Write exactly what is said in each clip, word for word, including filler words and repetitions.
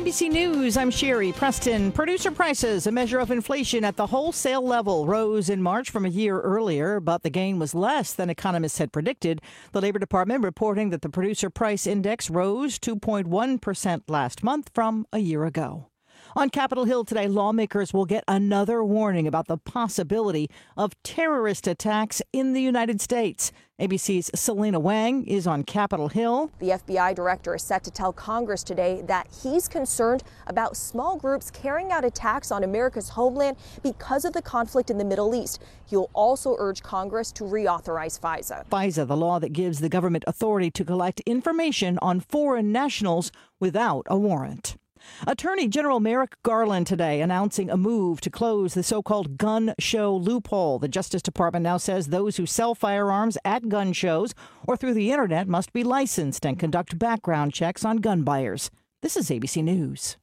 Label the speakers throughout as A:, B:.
A: A B C News, I'm Sherry Preston. Producer prices, a measure of inflation at the wholesale level, rose in March from a year earlier, but the gain was less than economists had predicted. The Labor Department reporting that the producer price index rose two point one percent last month from a year ago. On Capitol Hill today, lawmakers will get another warning about the possibility of terrorist attacks in the United States. A B C's Selena Wang is on Capitol Hill.
B: The F B I director is set to tell Congress today that he's concerned about small groups carrying out attacks on America's homeland because of the conflict in the Middle East. He'll also urge Congress to reauthorize FISA.
A: FISA, the law that gives the government authority to collect information on foreign nationals without a warrant. Attorney General Merrick Garland today announcing a move to close the so-called gun show loophole. The Justice Department now says those who sell firearms at gun shows or through the internet must be licensed and conduct background checks on gun buyers. This is A B C News.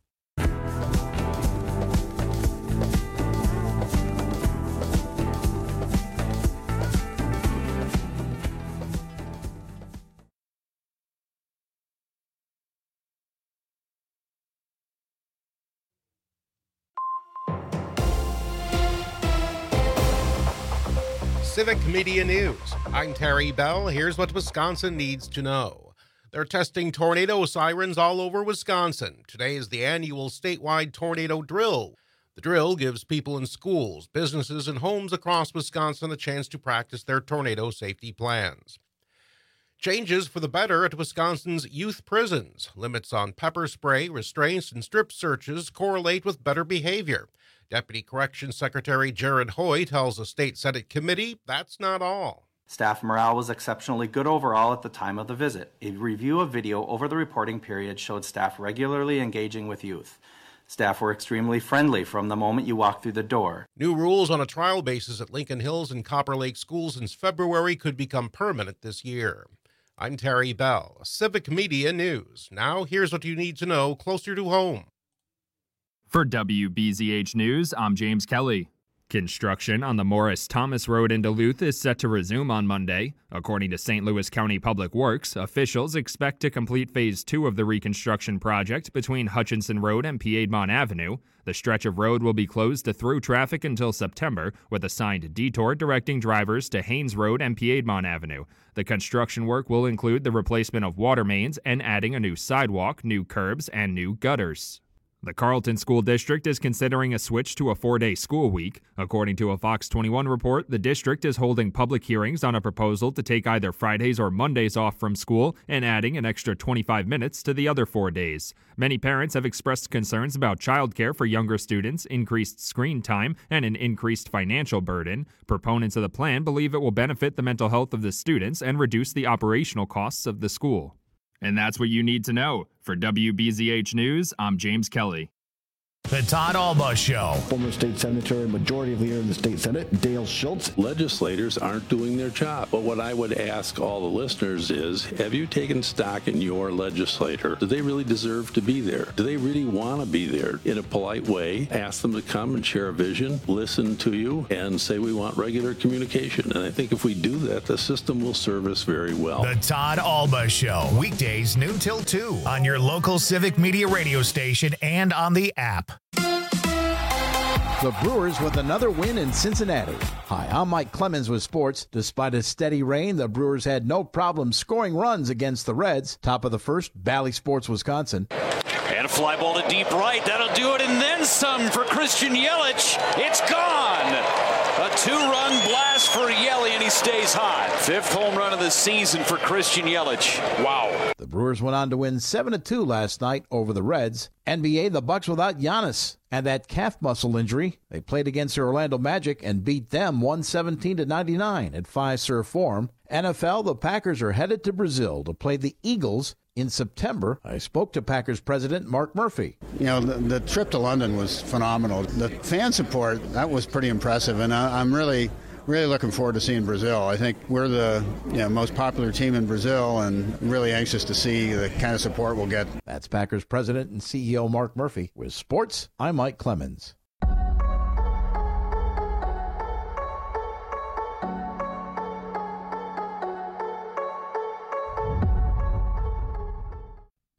C: Civic Media News. I'm Terry Bell. Here's what Wisconsin needs to know. They're testing tornado sirens all over Wisconsin. Today is the annual statewide tornado drill. The drill gives people in schools, businesses, and homes across Wisconsin a chance to practice their tornado safety plans. Changes for the better at Wisconsin's youth prisons. Limits on pepper spray, restraints, and strip searches correlate with better behavior. Deputy Corrections Secretary Jared Hoy tells a state Senate committee that's not all.
D: Staff morale was exceptionally good overall at the time of the visit. A review of video over the reporting period showed staff regularly engaging with youth. Staff were extremely friendly from the moment you walked through the door.
C: New rules on a trial basis at Lincoln Hills and Copper Lake schools since February could become permanent this year. I'm Terry Bell, Civic Media News. Now here's what you need to know closer to home.
E: For W B Z H News, I'm James Kelly. Construction on the Morris Thomas Road in Duluth is set to resume on Monday. According to Saint Louis County Public Works, officials expect to complete Phase two of the reconstruction project between Hutchinson Road and Piedmont Avenue. The stretch of road will be closed to through traffic until September, with a signed detour directing drivers to Haynes Road and Piedmont Avenue. The construction work will include the replacement of water mains and adding a new sidewalk, new curbs, and new gutters. The Carlton School District is considering a switch to a four-day school week. According to a Fox twenty-one report, the district is holding public hearings on a proposal to take either Fridays or Mondays off from school and adding an extra twenty-five minutes to the other four days. Many parents have expressed concerns about childcare for younger students, increased screen time, and an increased financial burden. Proponents of the plan believe it will benefit the mental health of the students and reduce the operational costs of the school. And that's what you need to know. For W B Z H News, I'm James Kelly.
F: The Todd Alba Show.
G: Former state senator and majority leader in the state Senate, Dale Schultz.
H: Legislators aren't doing their job. But what I would ask all the listeners is, have you taken stock in your legislator? Do they really deserve to be there? Do they really want to be there? In a polite way, ask them to come and share a vision, listen to you, and say we want regular communication. And I think if we do that, the system will serve us very well.
F: The Todd Alba Show. Weekdays noon till two on your local Civic Media radio station and on the app.
I: The Brewers with another win in Cincinnati. Hi, I'm Mike Clemens with sports. Despite a steady rain, the Brewers had no problem scoring runs against the Reds. Top of the first, Bally Sports, Wisconsin.
J: And a fly ball to deep right. That'll do it, and then some for Christian Yelich. It's gone. A two-run blast for Yelich, and he stays hot. Fifth home run of the season for Christian Yelich. Wow.
I: The Brewers went on to win seven to two last night over the Reds. N B A, the Bucks without Giannis and that calf muscle injury. They played against the Orlando Magic and beat them one seventeen to ninety-nine at Fiserv Forum. N F L, the Packers are headed to Brazil to play the Eagles in September. I spoke to Packers president Mark Murphy.
K: You know, the, the trip to London was phenomenal. The fan support, that was pretty impressive, and I, I'm really, really looking forward to seeing Brazil. I think we're the you know, most popular team in Brazil, and really anxious to see the kind of support we'll get.
I: That's Packers president and C E O Mark Murphy. With sports, I'm Mike Clemens.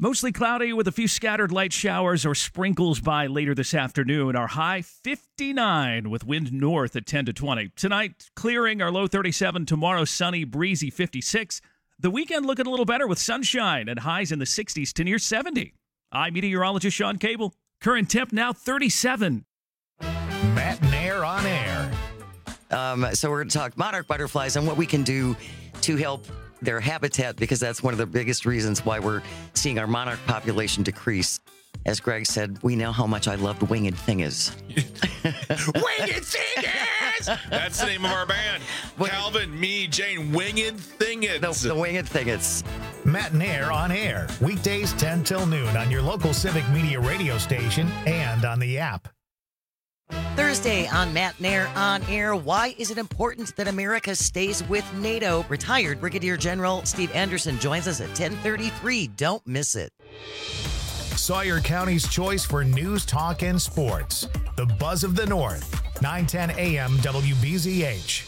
L: Mostly cloudy with a few scattered light showers or sprinkles by later this afternoon. Our high fifty-nine with wind north at ten to twenty. Tonight, clearing, our low thirty-seven. Tomorrow, sunny, breezy fifty-six. The weekend looking a little better with sunshine and highs in the sixties to near seventy. I'm meteorologist Sean Cable. Current temp now thirty-seven.
F: Matt and Air on air.
M: Um, so we're going to talk monarch butterflies and what we can do to help their habitat, because that's one of the biggest reasons why we're seeing our monarch population decrease. As Greg said, we know how much I loved Winged Thingers.
N: Winged Thingers! That's the name of our band. Calvin, me, Jane, Winged Thingers.
M: The, the Winged Thingers.
F: Matt and Air on air. Weekdays ten till noon on your local Civic Media radio station and on the app.
O: Thursday on Matt Nair on air. Why is it important that America stays with NATO? Retired Brigadier General Steve Anderson joins us at ten thirty-three. Don't miss it.
F: Sawyer County's choice for news, talk, and sports. The Buzz of the North. nine ten A M W B Z H.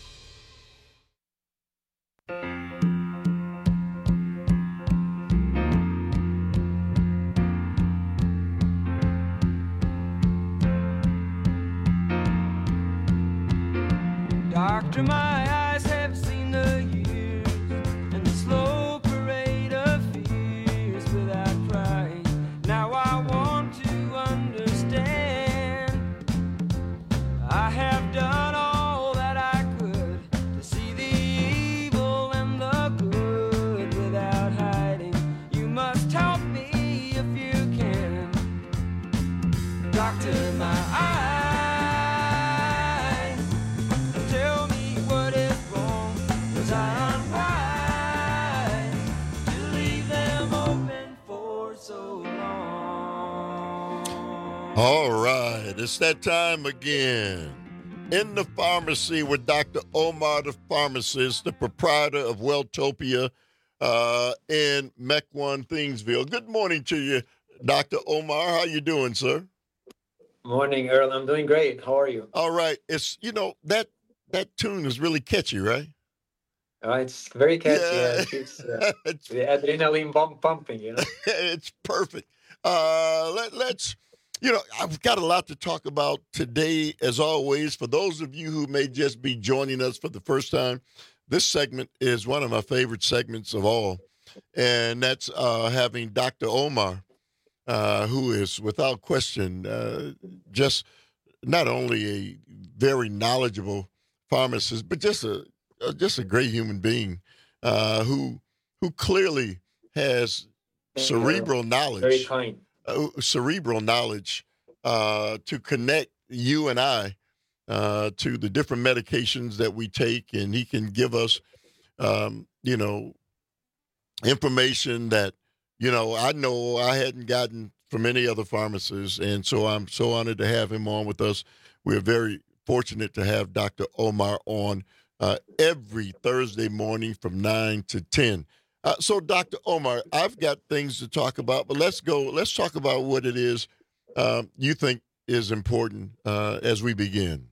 P: Doctor, my eyes have seen the years and the slow parade of fears without crying. Now I want to understand. I have done all that I could to see the evil and the good without hiding. You must help me if you can. Doctor, my eyes.
Q: All right, it's that time again. In the pharmacy with Doctor Omar, the pharmacist, the proprietor of Welltopia uh, in Mequon, Thingsville. Good morning to you, Doctor Omar. How you doing, sir?
R: Morning, Earl. I'm doing great. How are you?
Q: All right. It's, you know, that that tune is really catchy, right?
R: Uh, it's very catchy.
Q: Yeah.
R: Yeah. It keeps uh, the adrenaline bump pumping, you know?
Q: It's perfect. Uh, let, let's... You know, I've got a lot to talk about today, as always. For those of you who may just be joining us for the first time, this segment is one of my favorite segments of all, and that's uh, having Doctor Omar, uh, who is, without question, uh, just not only a very knowledgeable pharmacist, but just a just a great human being uh, who who clearly has cerebral knowledge.
R: Very kind.
Q: Uh, cerebral knowledge uh, to connect you and I uh, to the different medications that we take, and he can give us, um, you know, information that, you know, I know I hadn't gotten from any other pharmacist, and so I'm so honored to have him on with us. We're very fortunate to have Doctor Omar on uh, every Thursday morning from nine to ten. Uh, so, Doctor Omar, I've got things to talk about, but let's go. Let's talk about what it is um, you think is important uh, as we begin.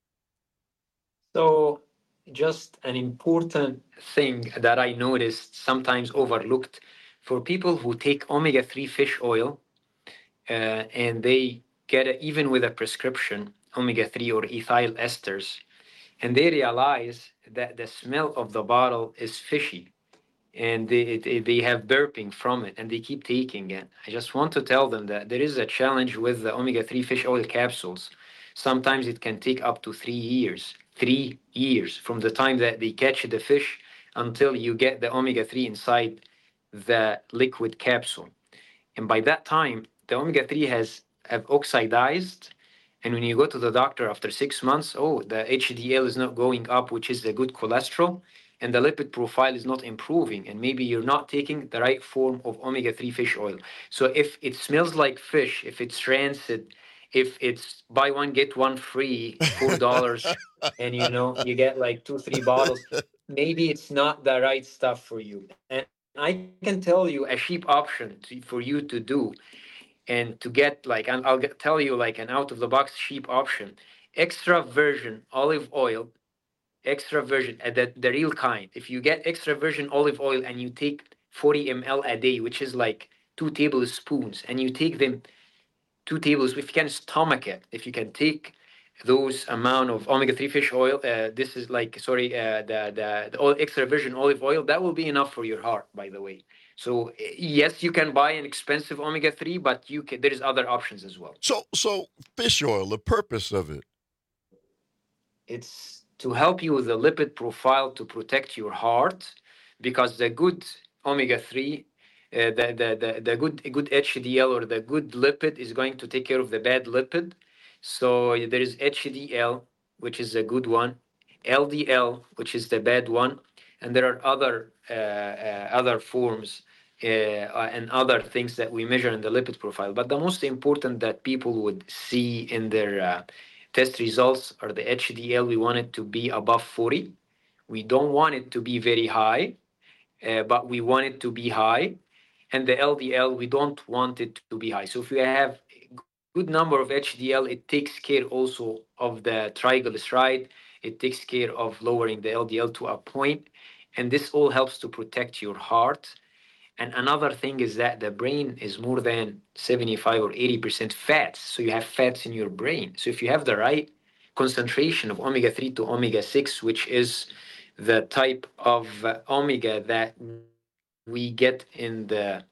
R: So, just an important thing that I noticed, sometimes overlooked, for people who take omega three fish oil uh, and they get it even with a prescription, omega three or ethyl esters, and they realize that the smell of the bottle is fishy. And they, they they have burping from it, and they keep taking it. I just want to tell them that there is a challenge with the omega three fish oil capsules. Sometimes it can take up to three years, three years from the time that they catch the fish until you get the omega three inside the liquid capsule. And by that time, the omega three has have oxidized. And when you go to the doctor after six months, oh, the H D L is not going up, which is the good cholesterol. And the lipid profile is not improving, and maybe you're not taking the right form of omega three fish oil. So if it smells like fish, if it's rancid, if it's buy one, get one free, four dollars, and you know, you get like two, three bottles, maybe it's not the right stuff for you. And I can tell you a cheap option to, for you to do and to get like, and I'll get, tell you like an out-of-the-box cheap option, extra virgin olive oil, extra virgin, uh, the, the real kind. If you get extra virgin olive oil and you take forty milliliters a day, which is like two tablespoons, and you take them two tablespoons, if you can stomach it, if you can take those amount of omega three fish oil, uh, this is like, sorry, uh, the, the, the oil, extra virgin olive oil, that will be enough for your heart, by the way. So yes, you can buy an expensive omega three, but you can, there's other options as well.
Q: So, so fish oil, the purpose of it?
R: It's to help you with the lipid profile to protect your heart, because the good omega three, uh, the, the, the, the good, good H D L or the good lipid is going to take care of the bad lipid. So there is H D L, which is a good one, L D L, which is the bad one, and there are other uh, uh, other forms uh, and other things that we measure in the lipid profile. But the most important that people would see in their uh, test results are the H D L. We want it to be above forty. We don't want it to be very high, uh, but we want it to be high. And the L D L, we don't want it to be high. So if we have good number of H D L, it takes care also of the triglyceride. It takes care of lowering the L D L to a point, and this all helps to protect your heart. And another thing is that the brain is more than seventy-five or eighty percent fats, so you have fats in your brain. So if you have the right concentration of omega three to omega six, which is the type of uh, omega that we get in the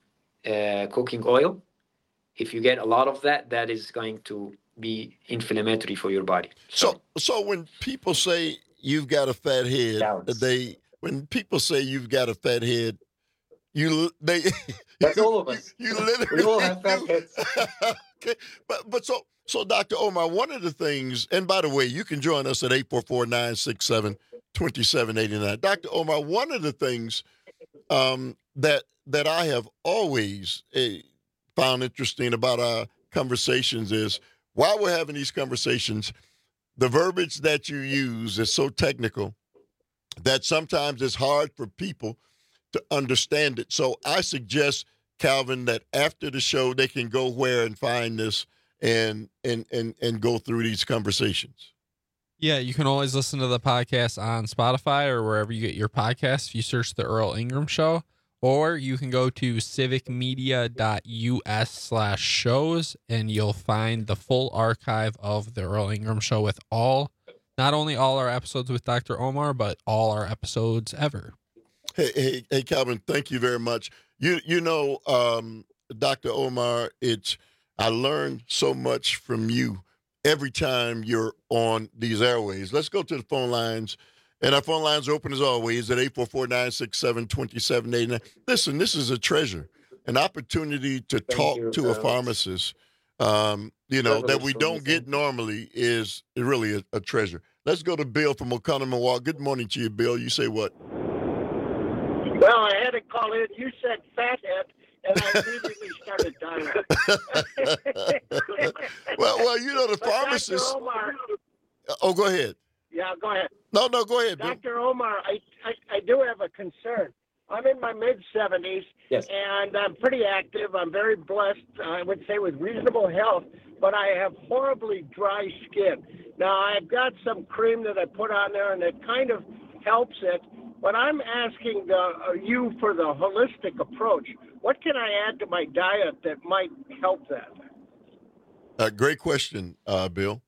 R: uh, cooking oil, if you get a lot of that, that is going to be inflammatory for your body.
Q: So, so, so when people say you've got a fat head, balance. they when people say you've got a fat head, you they
R: that's
Q: you,
R: all of us.
Q: You, you literally
R: we all have fat heads.
Q: Okay, but but so so Doctor Omar, one of the things, and by the way, you can join us at eight four four, nine six seven, two seven eight nine. Doctor Omar, one of the things um, that that I have always uh, found interesting about our conversations is while we're having these conversations, the verbiage that you use is so technical that sometimes it's hard for people to understand it. So I suggest, Calvin, that after the show they can go where and find this and and and and go through these conversations.
S: Yeah, you can always listen to the podcast on Spotify or wherever you get your podcasts. If you search the Earl Ingram Show, or you can go to civicmedia.us slash shows and you'll find the full archive of the Earl Ingram Show with all, not only all our episodes with Doctor Omar, but all our episodes ever.
Q: Hey, hey, hey, Calvin, thank you very much. You, you know, um, Doctor Omar, it's, I learned so much from you every time you're on these airways. Let's go to the phone lines. And our phone lines are open as always at eight four four, nine six seven, two seven eight nine. Listen, this is a treasure, an opportunity to Thank talk you, to a pharmacist, um, you know, that we don't get normally is really a, a treasure. Let's go to Bill from Oconomowoc. Good morning to you, Bill. You say what?
T: Well, I had to call in. You said fathead, and I immediately started dying.
Q: well, well, you know, the but pharmacist.
T: Omar,
Q: oh, go ahead.
T: Yeah, go ahead.
Q: No, no, go ahead.
T: Doctor Omar, I, I, I do have a concern. I'm in my mid-seventies,
R: yes.
T: and I'm pretty active. I'm very blessed, I would say, with reasonable health, but I have horribly dry skin. Now, I've got some cream that I put on there, and it kind of helps it, but I'm asking the, uh, you for the holistic approach. What can I add to my diet that might help that?
Q: Uh, great question, uh, Bill.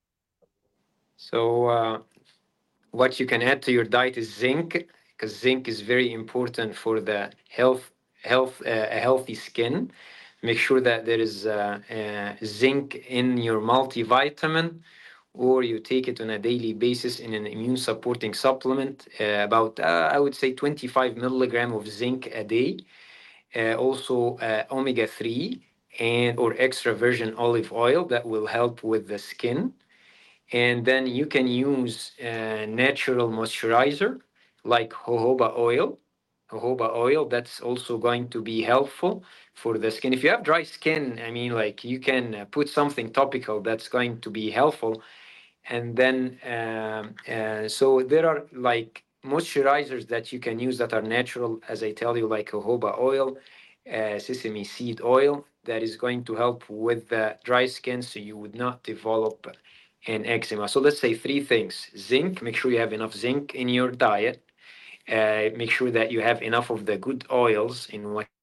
R: So uh, what you can add to your diet is zinc, because zinc is very important for the health, health, uh, a healthy skin. Make sure that there is uh, uh, zinc in your multivitamin, or you take it on a daily basis in an immune supporting supplement, uh, about, uh, I would say, twenty-five milligram of zinc a day. Uh, also uh, omega three and or extra virgin olive oil that will help with the skin. And then you can use uh, natural moisturizer like jojoba oil. Jojoba oil, that's also going to be helpful for the skin. If you have dry skin, I mean, like you can uh, put something topical that's going to be helpful. And then, um, uh, so there are like moisturizers that you can use that are natural, as I tell you, like jojoba oil, uh, sesame seed oil, that is going to help with the dry skin so you would not develop an eczema. So let's say three things. Zinc, make sure you have enough zinc in your diet. Uh, make sure that you have enough of the good oils in what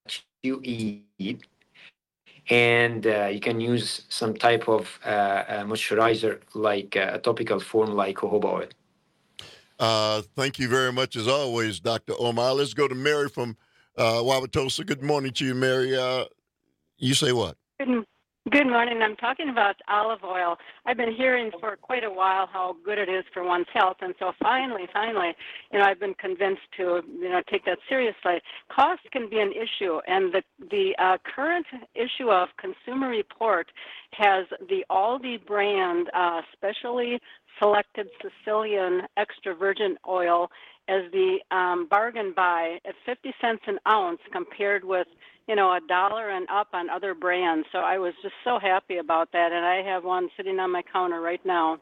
R: you eat. And uh, you can use some type of uh, uh, moisturizer, like uh, a topical form like jojoba oil.
Q: Uh, thank you very much, as always, Doctor Omar. Let's go to Mary from uh, Wauwatosa. Good morning to you, Mary. Uh, you say what?
U: Good, good morning. I'm talking about olive oil. I've been hearing for quite a while how good it is for one's health, and so finally, finally, you know, I've been convinced to, you know, take that seriously. Cost can be an issue, and the the uh, current issue of Consumer Report has the Aldi brand, uh, specially selected Sicilian extra virgin oil as the um, bargain buy at fifty cents an ounce, compared with, you know, a dollar and up on other brands. So I was just so happy about that, and I have one sitting on my counter right now.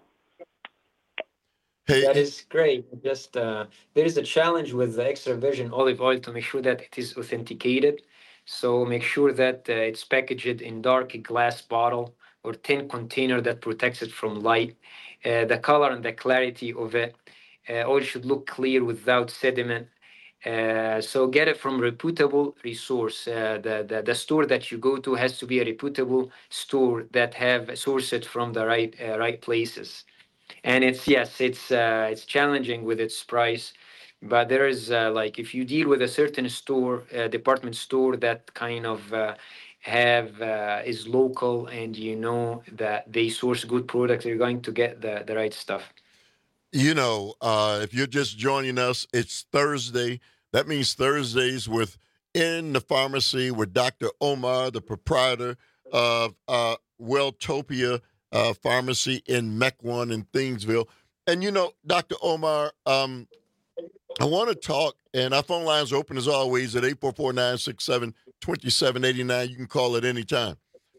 R: That is great. Just uh, there is a challenge with the extra virgin olive oil to make sure that it is authenticated. So make sure that uh, it's packaged in dark glass bottle or tin container that protects it from light. Uh, the color and the clarity of it, uh, oil should look clear without sediment. Uh, so get it from reputable resource. Uh, the, the the store that you go to has to be a reputable store that have sourced it from the right uh, right places. And it's yes, it's uh, it's challenging with its price, but there is uh, like if you deal with a certain store, uh, department store that kind of uh, have uh, is local, and you know that they source good products, you're going to get the the right stuff.
Q: You know, uh, if you're just joining us, it's Thursday. That means Thursdays with In the Pharmacy with Doctor Omar, the proprietor of uh, Welltopia uh, Pharmacy in Mequon in Thingsville. And, you know, Doctor Omar, um, I want to talk, and our phone lines are open as always at eight four four, nine six seven, two seven eight nine. You can call at any time.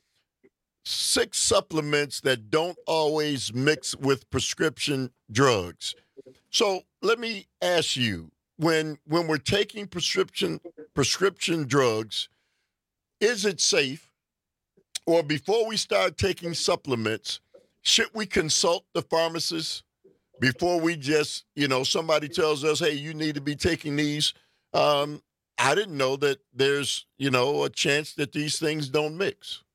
Q: Six supplements that don't always mix with prescription drugs. So let me ask you, when when we're taking prescription prescription drugs, is it safe? Or before we start taking supplements, should we consult the pharmacist before we just, you know, somebody tells us, hey, you need to be taking these? Um, I didn't know that there's, you know, a chance that these things don't mix.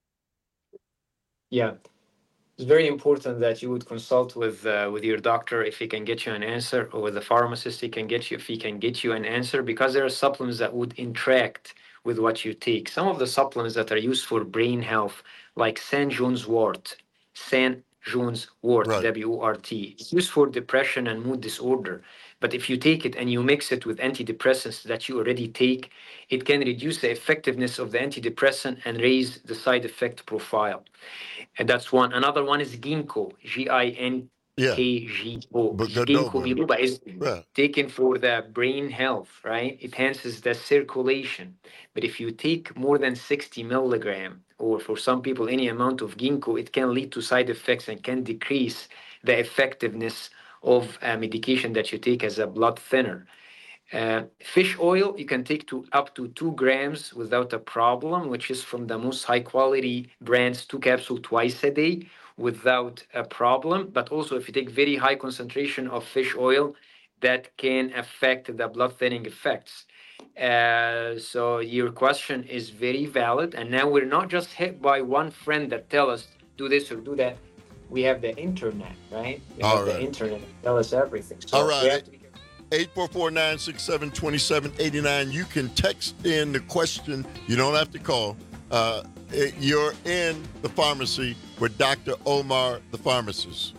R: Yeah, it's very important that you would consult with uh, with your doctor if he can get you an answer, or with the pharmacist he can get you if he can get you an answer, because there are supplements that would interact with what you take. Some of the supplements that are used for brain health, like Saint John's wort, Saint John's wort, right. W O R T. It's used for depression and mood disorder. But if you take it and you mix it with antidepressants that you already take, it can reduce the effectiveness of the antidepressant and raise the side effect profile. And that's one. Another one is ginkgo, G I N K G O. Ginkgo biloba is yeah. taken for the brain health, right? It enhances the circulation. But if you take more than sixty milligram, or for some people any amount of ginkgo, it can lead to side effects and can decrease the effectiveness of a medication that you take as a blood thinner. Uh, fish oil, you can take to up to two grams without a problem, which is from the most high quality brands, two capsules twice a day without a problem. But also if you take very high concentration of fish oil, that can affect the blood thinning effects. Uh, so your question is very valid. And now we're not just hit by one friend that tell us do this or do that. We have the internet, right? We
Q: All
R: have
Q: right.
R: the internet tell us everything. So
Q: All right.
R: to...
Q: eight four four, nine six seven, two seven eight nine. You can text in the question. You don't have to call. Uh, it, you're in the pharmacy with Doctor Omar, the pharmacist.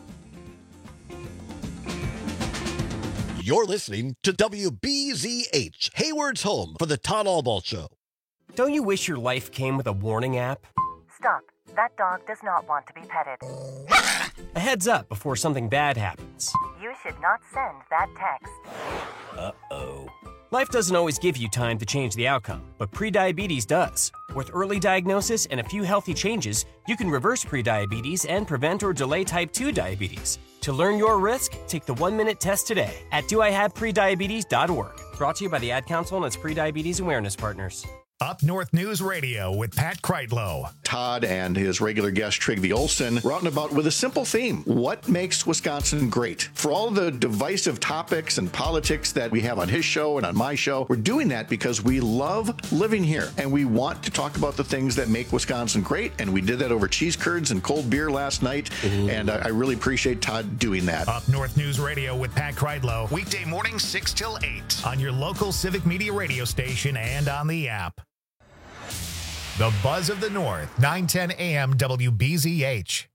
V: You're listening to W B Z H, Hayward's home for the Todd Albaugh Show.
W: Don't you wish your life came with a warning app?
X: Stop. That dog does not want to be petted.
W: A heads up before something bad happens.
X: You should not send that text.
W: Uh-oh. Life doesn't always give you time to change the outcome, but prediabetes does. With early diagnosis and a few healthy changes, you can reverse prediabetes and prevent or delay type two diabetes. To learn your risk, take the one-minute test today at do I have prediabetes dot org. Brought to you by the Ad Council and its prediabetes awareness partners.
F: Up North News Radio with Pat Kreitlow.
V: Todd and his regular guest, Trigby Olson, were out and about with a simple theme. What makes Wisconsin great? For all the divisive topics and politics that we have on his show and on my show, we're doing that because we love living here and we want to talk about the things that make Wisconsin great. And we did that over cheese curds and cold beer last night. Ooh. And I, I really appreciate Todd doing that.
F: Up North News Radio with Pat Kreitlow. Weekday mornings six till eight on your local Civic Media radio station and on the app. The Buzz of the North, nine ten A M W B Z H.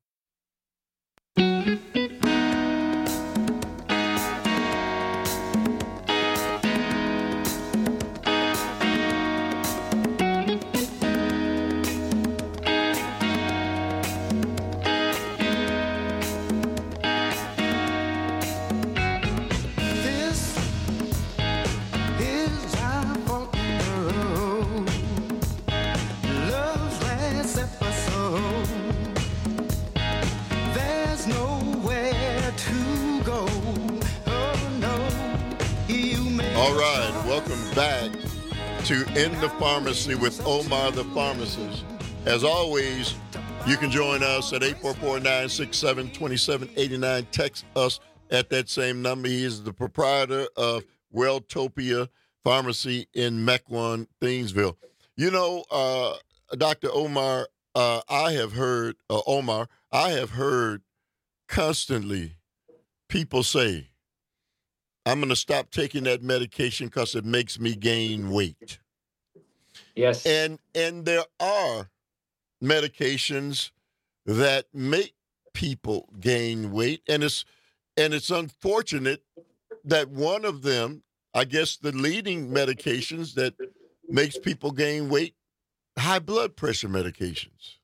Q: Back to In the Pharmacy with Omar the Pharmacist. As always, you can join us at eight four four, nine six seven, two seven eight nine. Text us at that same number. He is the proprietor of Welltopia Pharmacy in Mequon, Thingsville. You know, uh, Doctor Omar, uh, I have heard, uh, Omar, I have heard constantly people say, I'm going to stop taking that medication because it makes me gain weight.
R: Yes.
Q: And and there are medications that make people gain weight. And it's and it's unfortunate that one of them, I guess the leading medications that makes people gain weight, high blood pressure medications.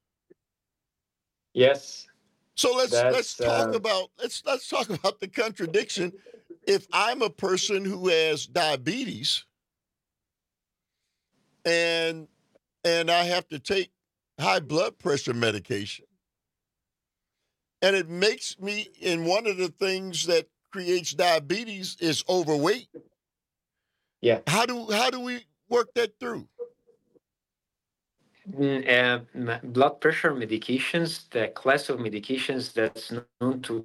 R: Yes.
Q: So let's
R: That's,
Q: let's talk
R: uh...
Q: about let's let's talk about the contradiction. If I'm a person who has diabetes and and I have to take high blood pressure medication, and it makes me, and one of the things that creates diabetes is overweight.
R: Yeah.
Q: How do how do we work that through?
R: Uh, blood pressure medications, the class of medications that's known to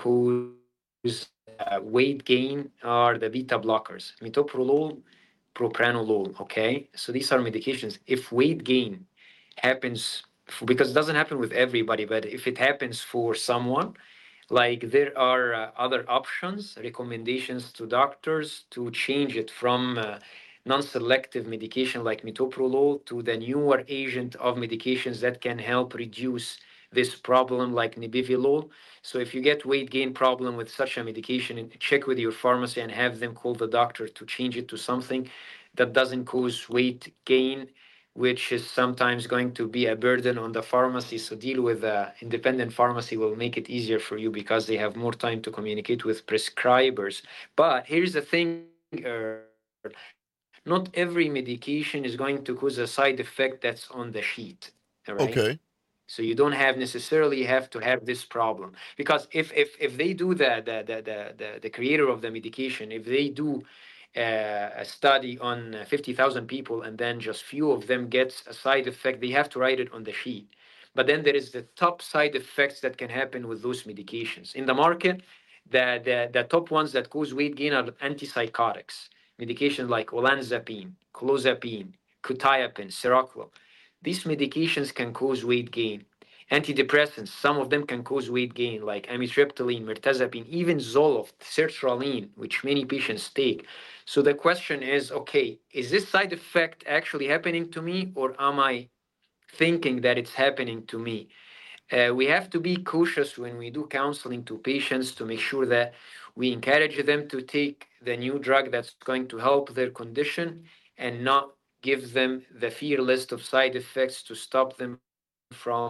R: cause Uh, weight gain are the beta blockers, metoprolol, propranolol. Okay, so these are medications. If weight gain happens, because it doesn't happen with everybody, but if it happens for someone, like there are uh, other options, recommendations to doctors to change it from uh, non-selective medication like metoprolol to the newer agent of medications that can help reduce this problem like nebivolol. So if you get weight gain problem with such a medication, check with your pharmacy and have them call the doctor to change it to something that doesn't cause weight gain, which is sometimes going to be a burden on the pharmacy. So deal with the independent pharmacy will make it easier for you because they have more time to communicate with prescribers. But here's the thing, uh, not every medication is going to cause a side effect that's on the sheet. All right?
Q: Okay.
R: So you don't have necessarily have to have this problem, because if if if they do the the the the the, the creator of the medication, if they do uh, a study on fifty thousand people and then just few of them gets a side effect, they have to write it on the sheet. But then there is the top side effects that can happen with those medications in the market. The the the top ones that cause weight gain are antipsychotics, medications like olanzapine, clozapine, quetiapine, Seroquel. These medications can cause weight gain. Antidepressants, some of them can cause weight gain, like amitriptyline, mirtazapine, even Zoloft, sertraline, which many patients take. So the question is, okay, is this side effect actually happening to me, or am I thinking that it's happening to me? Uh, we have to be cautious when we do counseling to patients to make sure that we encourage them to take the new drug that's going to help their condition and not give them the fear list of side effects to stop them from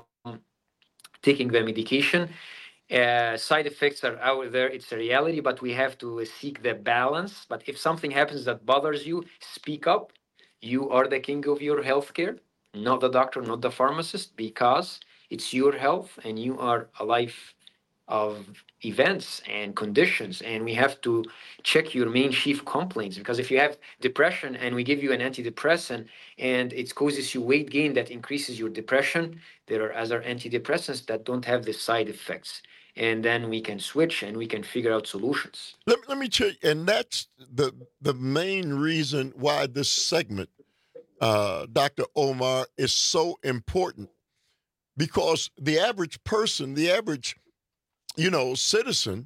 R: taking the medication. Uh, side effects are out there. It's a reality, but we have to seek the balance. But if something happens that bothers you, speak up. You are the king of your healthcare, not the doctor, not the pharmacist, because it's your health and you are alive of events and conditions, and we have to check your main chief complaints, because if you have depression and we give you an antidepressant and it causes you weight gain that increases your depression, there are other antidepressants that don't have the side effects, and then we can switch and we can figure out solutions.
Q: Let, let me check, and that's the the main reason why this segment, uh, Doctor Omar, is so important, because the average person, the average you know, citizen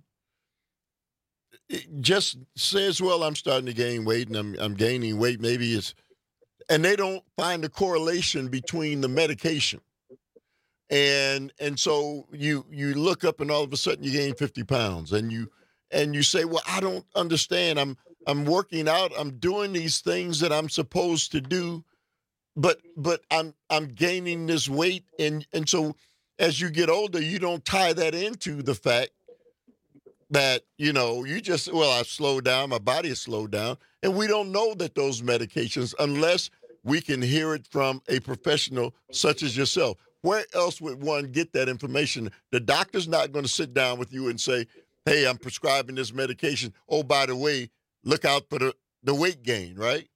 Q: just says, well, I'm starting to gain weight and I'm, I'm gaining weight. Maybe it's, and they don't find a correlation between the medication. And, and so you, you look up and all of a sudden you gain fifty pounds and you, and you say, well, I don't understand. I'm, I'm working out. I'm doing these things that I'm supposed to do, but, but I'm, I'm gaining this weight. And, and so, as you get older, you don't tie that into the fact that, you know, you just, well, I've slowed down, my body has slowed down. And we don't know that those medications, unless we can hear it from a professional such as yourself. Where else would one get that information? The doctor's not going to sit down with you and say, hey, I'm prescribing this medication. Oh, by the way, look out for the, the weight gain, right?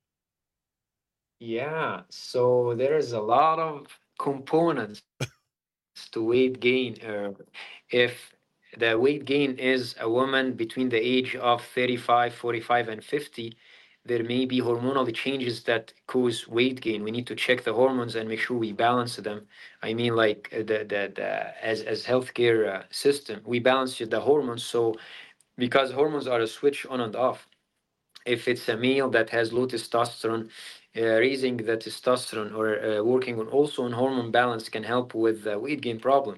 R: Yeah, so there's a lot of components to weight gain. Uh, if the weight gain is a woman between the age of thirty-five, forty-five, and fifty, there may be hormonal changes that cause weight gain. We need to check the hormones and make sure we balance them. I mean, like the the, the as as healthcare uh, system, we balance the hormones. So, because hormones are a switch on and off. If it's a male that has low testosterone, Uh, raising the testosterone or uh, working on also on hormone balance can help with the weight gain problem.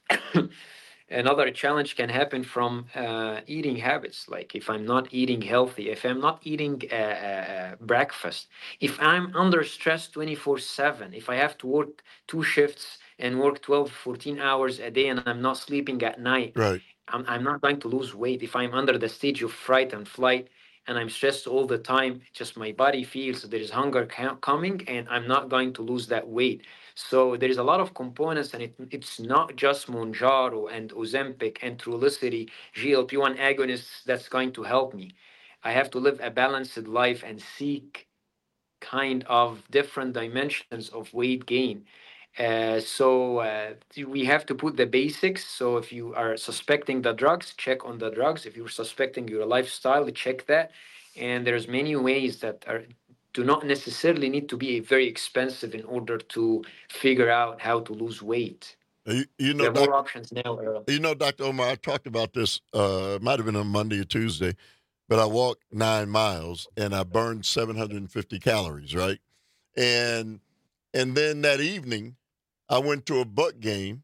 R: Another challenge can happen from uh, eating habits. Like if I'm not eating healthy, if I'm not eating uh, uh, breakfast, if I'm under stress twenty-four seven, if I have to work two shifts and work twelve, fourteen hours a day and I'm not sleeping at night,
Q: right.
R: I'm, I'm not going to lose weight. If I'm under the stage of fright and flight, and I'm stressed all the time, just my body feels there is hunger coming and I'm not going to lose that weight. So there is a lot of components, and it, it's not just Mounjaro and Ozempic and Trulicity, G L P one agonists that's going to help me. I have to live a balanced life and seek kind of different dimensions of weight gain. Uh, so uh, we have to put the basics. So if you are suspecting the drugs, check on the drugs. If you're suspecting your lifestyle, check that. And there's many ways that are do not necessarily need to be very expensive in order to figure out how to lose weight.
Q: You, you know,
R: there are more
Q: Doc,
R: options now. Earl.
Q: You know, Doctor Omar, I talked about this, uh, might have been on Monday or Tuesday, but I walked nine miles and I burned seven hundred fifty calories, right? And and then that evening, I went to a Buck game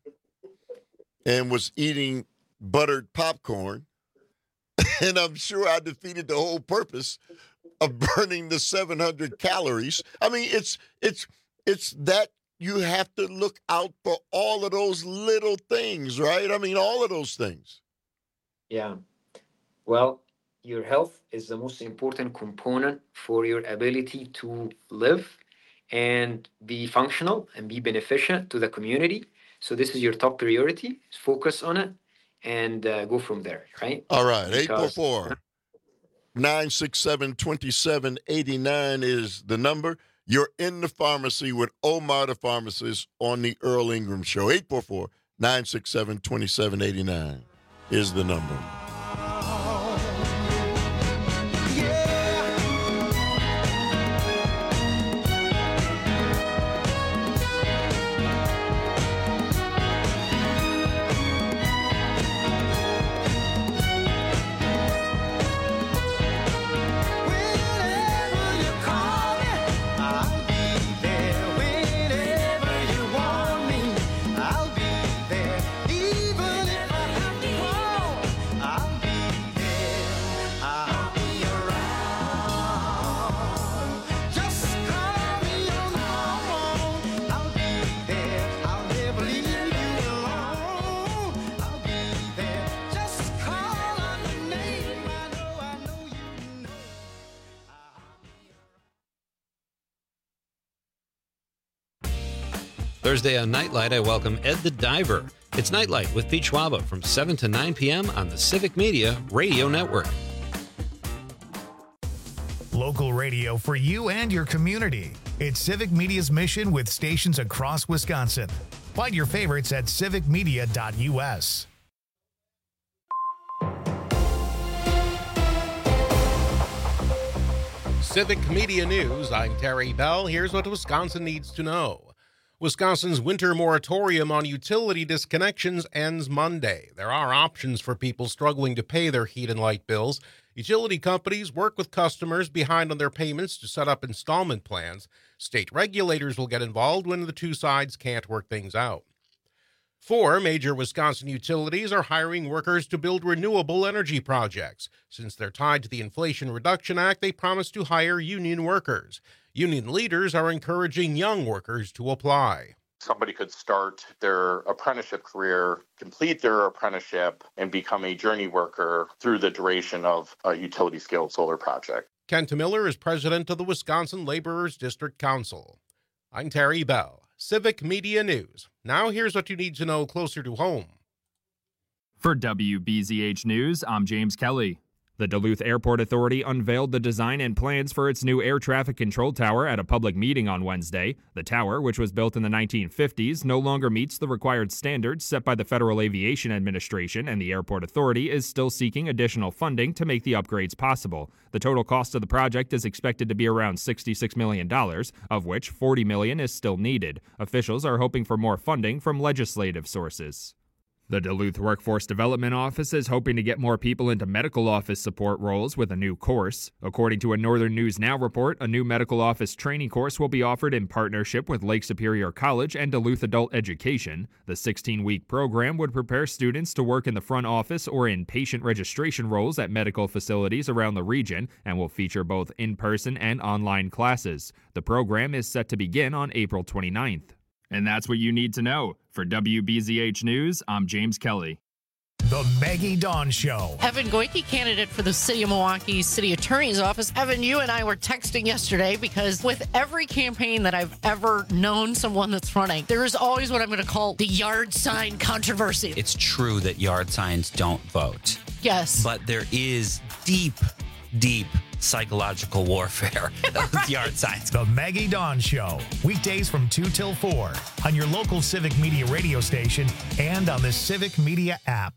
Q: and was eating buttered popcorn, and I'm sure I defeated the whole purpose of burning the seven hundred calories. I mean, it's it's it's that you have to look out for all of those little things, right? I mean, all of those things.
R: Yeah. Well, your health is the most important component for your ability to live and be functional and be beneficial to the community. So this is your top priority. Focus on it and uh, go from there, right?
Q: All right. eight four
R: Because-
Q: four, nine six seven, two seven eight nine is the number. You're in the pharmacy with Omar the pharmacist on the Earl Ingram Show. eight four four, nine six seven, two seven eight nine is the number.
A: Thursday on Nightlight, I welcome Ed the Diver. It's Nightlight with Pete Schwaba from seven to nine p.m. on the Civic Media Radio Network.
F: Local radio for you and your community. It's Civic Media's mission with stations across Wisconsin. Find your favorites at civic media dot u s.
B: Civic Media News, I'm Terry Bell. Here's what Wisconsin needs to know. Wisconsin's winter moratorium on utility disconnections ends Monday. There are options for people struggling to pay their heat and light bills. Utility companies work with customers behind on their payments to set up installment plans. State regulators will get involved when the two sides can't work things out. Four major Wisconsin utilities are hiring workers to build renewable energy projects. Since they're tied to the Inflation Reduction Act, they promise to hire union workers. Union leaders are encouraging young workers to apply.
C: Somebody could start their apprenticeship career, complete their apprenticeship, and become a journey worker through the duration of a utility-scale solar project.
B: Kent Miller is president of the Wisconsin Laborers District Council. I'm Terry Bell, Civic Media News. Now here's what you need to know closer to home.
E: For W B Z H News, I'm James Kelly. The Duluth Airport Authority unveiled the design and plans for its new air traffic control tower at a public meeting on Wednesday. The tower, which was built in the nineteen fifties, no longer meets the required standards set by the Federal Aviation Administration, and the Airport Authority is still seeking additional funding to make the upgrades possible. The total cost of the project is expected to be around sixty-six million dollars, of which forty million dollars is still needed. Officials are hoping for more funding from legislative sources. The Duluth Workforce Development Office is hoping to get more people into medical office support roles with a new course. According to a Northern News Now report, a new medical office training course will be offered in partnership with Lake Superior College and Duluth Adult Education. The sixteen-week program would prepare students to work in the front office or in patient registration roles at medical facilities around the region and will feature both in-person and online classes. The program is set to begin on April twenty-ninth. And that's what you need to know. For W B Z H News, I'm James Kelly.
F: The Maggie Dawn Show.
D: Evan Goyke, candidate for the City of Milwaukee City Attorney's Office. Evan, you and I were texting yesterday because with every campaign that I've ever known someone that's running, there is always what I'm going to call the yard sign controversy.
Y: It's true that yard signs don't vote.
D: Yes.
Y: But there is deep, deep psychological warfare with yard signs.
F: The Maggie Dawn Show. Weekdays from two till four on your local Civic Media radio station and on the Civic Media app.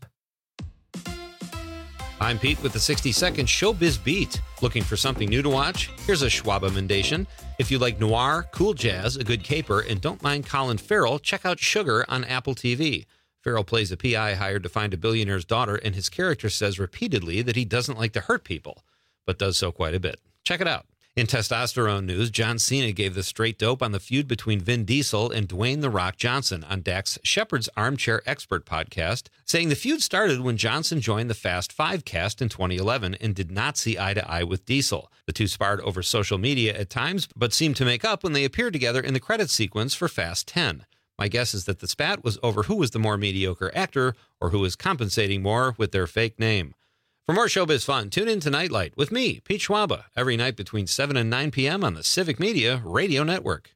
A: I'm Pete with the sixty second Showbiz Beat. Looking for something new to watch? Here's a Schwab Mendation. If you like noir, cool jazz, a good caper, and don't mind Colin Farrell, check out Sugar on Apple T V. Farrell plays a P I hired to find a billionaire's daughter, and his character says repeatedly that he doesn't like to hurt people, but does so quite a bit. Check it out. In testosterone news, John Cena gave the straight dope on the feud between Vin Diesel and Dwayne "The Rock" Johnson on Dax Shepard's Armchair Expert podcast, saying the feud started when Johnson joined the Fast Five cast in twenty eleven and did not see eye to eye with Diesel. The two sparred over social media at times, but seemed to make up when they appeared together in the credits sequence for Fast ten. My guess is that the spat was over who was the more mediocre actor or who was compensating more with their fake name. For more showbiz fun, tune in to Nightlight with me, Pete Schwaba, every night between seven and nine p.m. on the Civic Media Radio Network.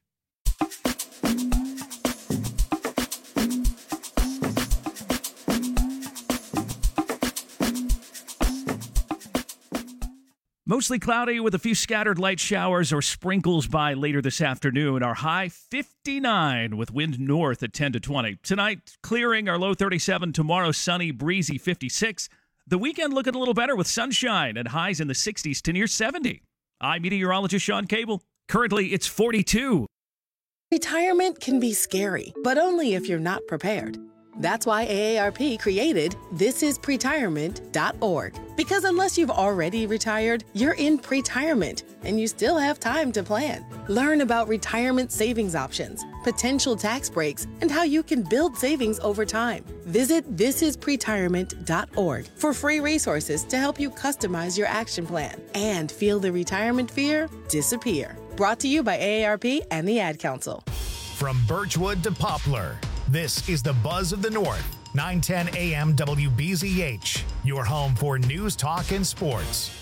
L: Mostly cloudy with a few scattered light showers or sprinkles by later this afternoon. Our high fifty-nine with wind north at ten to twenty. Tonight, clearing, our low thirty-seven. Tomorrow, sunny, breezy fifty-six. The weekend looking a little better with sunshine and highs in the sixties to near seventy. I'm meteorologist Sean Cable. Currently, it's forty-two.
Z: Retirement can be scary, but only if you're not prepared. That's why A A R P created this is pretirement dot org. Because unless you've already retired, you're in pretirement, and you still have time to plan. Learn about retirement savings options, potential tax breaks, and how you can build savings over time. Visit this is pretirement dot org for free resources to help you customize your action plan and feel the retirement fear disappear. Brought to you by A A R P and the Ad Council.
F: From Birchwood to Poplar, this is the Buzz of the North, nine ten A M W B Z H, your home for news, talk, and sports.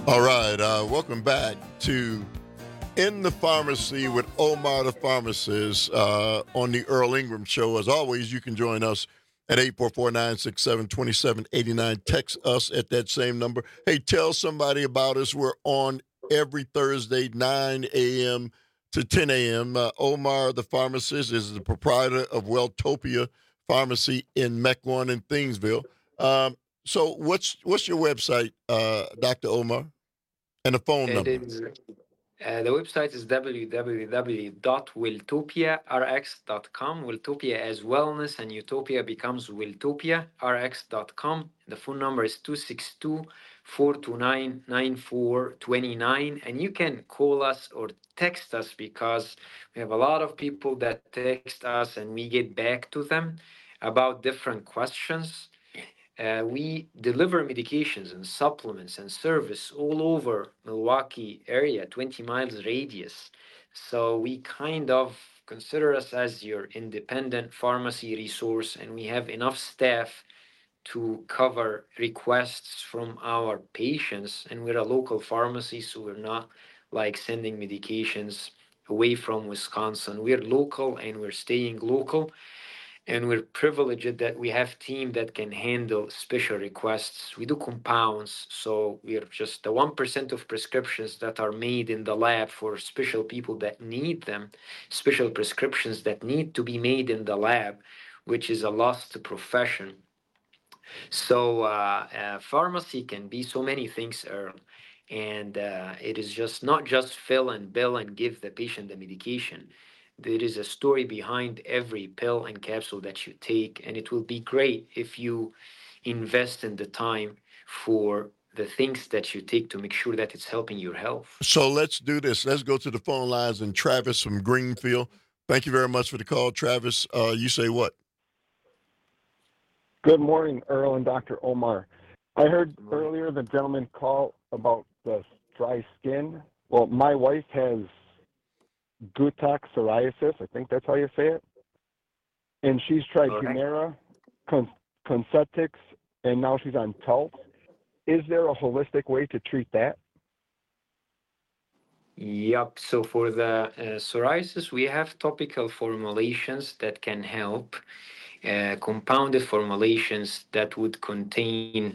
Q: All right, uh, welcome back to In the Pharmacy with Omar the Pharmacist uh, on the Earl Ingram Show. As always, you can join us at eight four four, nine six seven, two seven eight nine. Text us at that same number. Hey, tell somebody about us. We're on every Thursday, nine a.m. to ten a.m. Uh, Omar the Pharmacist is the proprietor of Welltopia Pharmacy in Mequon and Thingsville. Um, so what's what's your website, uh, Doctor Omar, and the phone
R: It
Q: number?
R: is, uh, the website is w w w dot wiltopia r x dot com. Wiltopia as wellness, and Utopia becomes wiltopia r x dot com. The phone number is two six two, four two nine, nine four two nine, and you can call us or text us because we have a lot of people that text us and we get back to them about different questions. Uh, we deliver medications and supplements and service all over Milwaukee area, twenty miles radius. So we kind of consider us as your independent pharmacy resource, and we have enough staff to cover requests from our patients. And we're a local pharmacy, so we're not like sending medications away from Wisconsin. We're local and we're staying local. And we're privileged that we have team that can handle special requests. We do compounds, so we're just the one percent of prescriptions that are made in the lab for special people that need them, special prescriptions that need to be made in the lab, which is a lost profession. So uh, uh, pharmacy can be so many things, Earl. And uh, it is just not just fill and bill and give the patient the medication. There is a story behind every pill and capsule that you take, and it will be great if you invest in the time for the things that you take to make sure that it's helping your health.
Q: So let's do this. Let's go to the phone lines. And Travis from Greenfield, thank you very much for the call, Travis. Uh, you say what?
G: Good morning, Earl and Doctor Omar. I heard earlier the gentleman call about the dry skin. Well, my wife has Guttac psoriasis, I think that's how you say it. And she's tried
R: Okay.
G: Humira, Con- Concetix, and now she's on Taltz. Is there a holistic way to treat that?
R: Yep. So for the uh, psoriasis, we have topical formulations that can help, uh, compounded formulations that would contain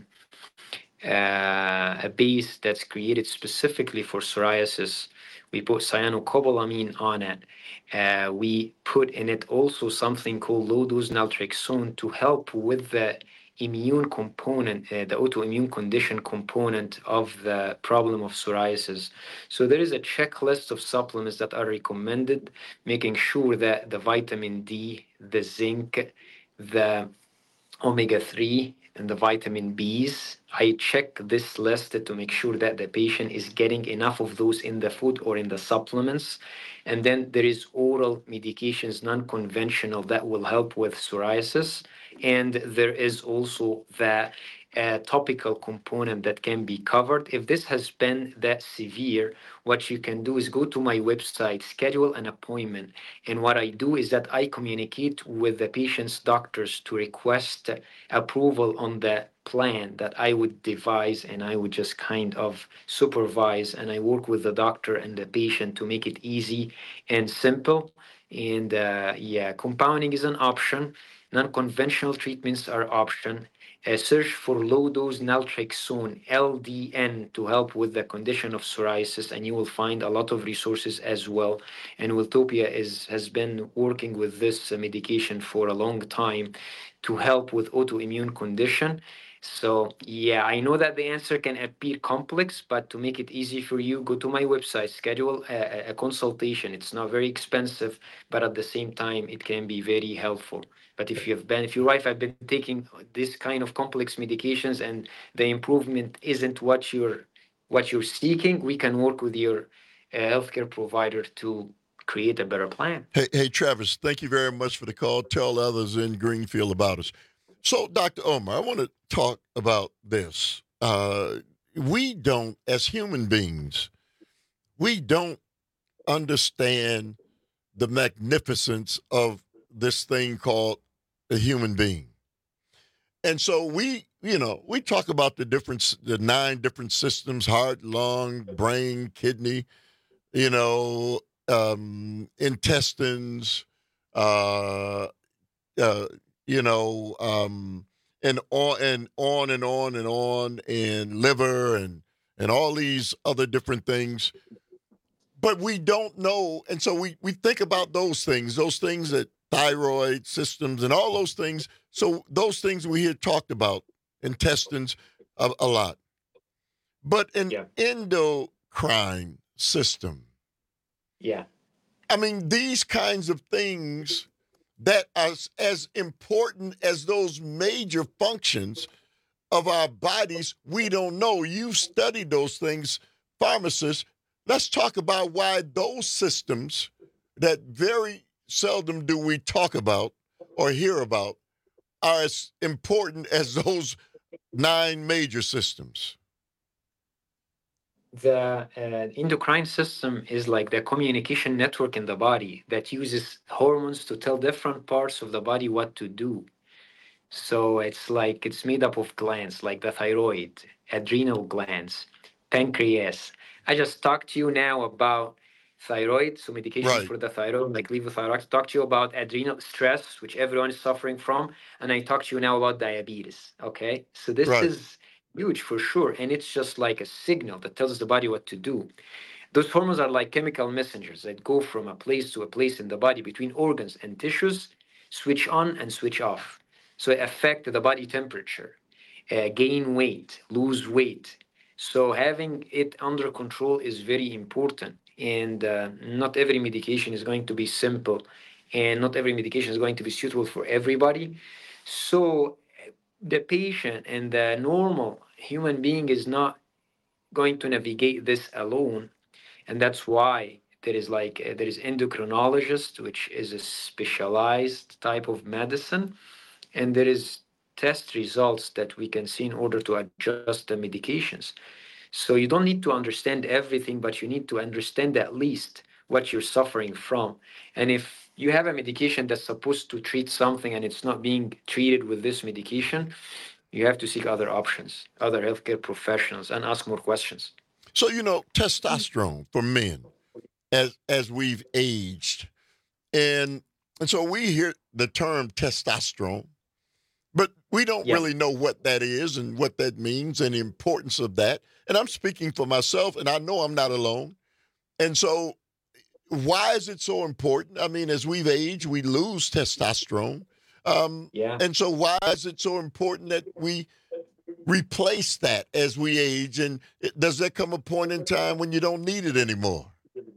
R: uh, a base that's created specifically for psoriasis. We put cyanocobalamin on it. Uh, we put in it also something called low-dose naltrexone to help with the immune component, uh, the autoimmune condition component of the problem of psoriasis. So there is a checklist of supplements that are recommended, making sure that the vitamin D, the zinc, the omega three, and the vitamin B's. I check this list to make sure that the patient is getting enough of those in the food or in the supplements. And then there is oral medications, non-conventional, that will help with psoriasis. And there is also the uh, topical component that can be covered. If this has been that severe, what you can do is go to my website, schedule an appointment. And what I do is that I communicate with the patient's doctors to request approval on the plan that I would devise, and I would just kind of supervise, and I work with the doctor and the patient to make it easy and simple. And uh, yeah, compounding is an option. Non-conventional treatments are option. Uh, search for low-dose naltrexone, L D N, to help with the condition of psoriasis, and you will find a lot of resources as well. And Wiltopia is has been working with this uh, medication for a long time to help with autoimmune condition. So yeah, I know that the answer can appear complex, but to make it easy for you, go to my website, schedule a, a consultation. It's not very expensive, but at the same time, it can be very helpful. But if you've been, if your wife have been taking this kind of complex medications and the improvement isn't what you're what you're seeking, we can work with your uh, healthcare provider to create a better plan.
Q: Hey, hey, Travis, thank you very much for the call. Tell others in Greenfield about us. So, Doctor Omar, I want to talk about this. Uh, we don't, as human beings, we don't understand the magnificence of this thing called a human being. And so we you know, we talk about the different, the nine different systems: heart, lung, brain, kidney, you know, um, intestines, uh, uh, you know, um, and on and on and on and on, and liver and and all these other different things. But we don't know, and so we we think about those things, those things that thyroid systems and all those things. So those things we hear talked about, intestines, a, a lot. But an
R: Yeah.
Q: endocrine system.
R: Yeah.
Q: I mean, these kinds of things that are as, as important as those major functions of our bodies, we don't know. You've studied those things, pharmacists. Let's talk about why those systems that very seldom do we talk about or hear about are as important as those nine major systems.
R: The uh, endocrine system is like the communication network in the body that uses hormones to tell different parts of the body what to do. So it's like it's made up of glands like the thyroid, adrenal glands, pancreas. I just talked to you now about thyroid, so medication
Q: Right.
R: for the thyroid, like levothyroxine. Talked to you about adrenal stress, which everyone is suffering from, and I talked to you now about diabetes. Okay, so this
Q: Right.
R: is huge for sure, and it's just like a signal that tells the body what to do. Those hormones are like chemical messengers that go from a place to a place in the body between organs and tissues, switch on and switch off. So it affect the body temperature, uh, gain weight, lose weight. So having it under control is very important. And uh, not every medication is going to be simple, and not every medication is going to be suitable for everybody. So the patient and the normal human being is not going to navigate this alone, and that's why there is like uh, there is endocrinologist, which is a specialized type of medicine, and there is test results that we can see in order to adjust the medications. So you don't need to understand everything, but you need to understand at least what you're suffering from. And if you have a medication that's supposed to treat something and it's not being treated with this medication, you have to seek other options, other healthcare professionals, and ask more questions.
Q: So, you know, testosterone for men as as we've aged. And and so we hear the term testosterone, but we don't
R: Yeah.
Q: really know what that is and what that means and the importance of that. And I'm speaking for myself, and I know I'm not alone. And so why is it so important? I mean, as we've aged, we lose testosterone. Um,
R: Yeah.
Q: and so why is it so important that we replace that as we age? And it, does there come a point in time when you don't need it anymore?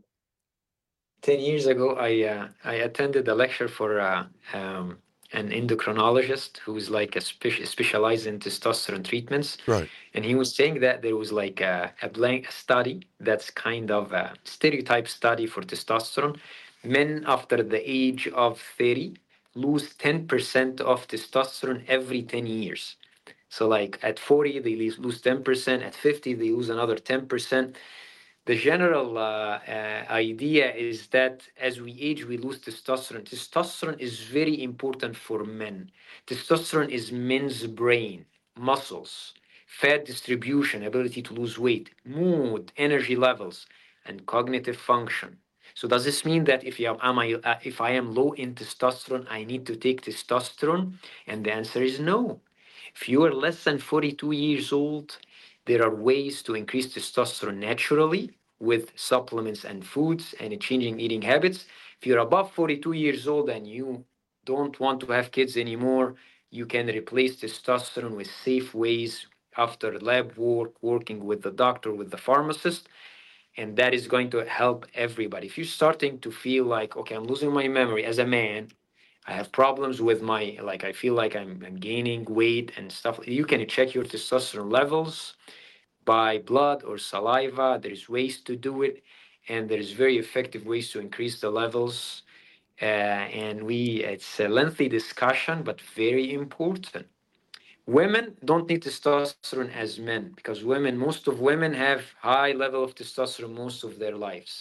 R: Ten years ago, I uh, I attended a lecture for uh, um, an endocrinologist who's like a spe- specialized in testosterone treatments,
Q: Right.
R: and he was saying that there was like a, a blank study that's kind of a stereotype study for testosterone. Men after the age of thirty lose ten percent of testosterone every ten years. So like at forty, they lose lose ten percent. At fifty, they lose another ten percent. The general uh, uh, idea is that as we age, we lose testosterone. Testosterone is very important for men. Testosterone is men's brain, muscles, fat distribution, ability to lose weight, mood, energy levels, and cognitive function. So does this mean that if, you have, am I, uh, if I am low in testosterone, I need to take testosterone? And the answer is no. If you are less than forty-two years old, there are ways to increase testosterone naturally with supplements and foods and changing eating habits. If you're above forty-two years old and you don't want to have kids anymore, you can replace testosterone with safe ways after lab work, working with the doctor, with the pharmacist, and that is going to help everybody. If you're starting to feel like, okay, I'm losing my memory as a man, I have problems with my, like, I feel like I'm, I'm gaining weight and stuff. You can check your testosterone levels by blood or saliva. There's ways to do it, and there's very effective ways to increase the levels. Uh, and we, it's a lengthy discussion, but very important. Women don't need testosterone as men because women, most of women have high level of testosterone most of their lives.